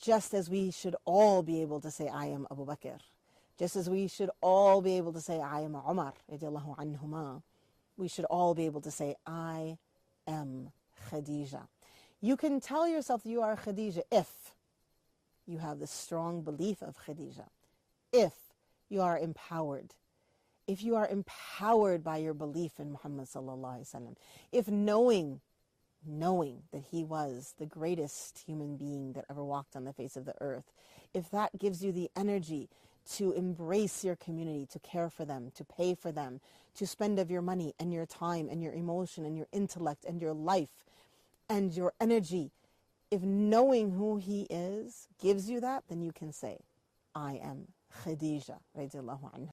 just as we should all be able to say, I am Abu Bakr, just as we should all be able to say, I am Umar, radiallahu anhuma, we should all be able to say, I am Khadija. You can tell yourself that you are Khadija if you have the strong belief of Khadija, if you are empowered, if you are empowered by your belief in Muhammad sallallahu alaihi wasallam, if knowing that he was the greatest human being that ever walked on the face of the earth, if that gives you the energy to embrace your community, to care for them, to pay for them, to spend of your money and your time and your emotion and your intellect and your life and your energy, if knowing who he is gives you that, then you can say, I am Khadija radiallahu anha.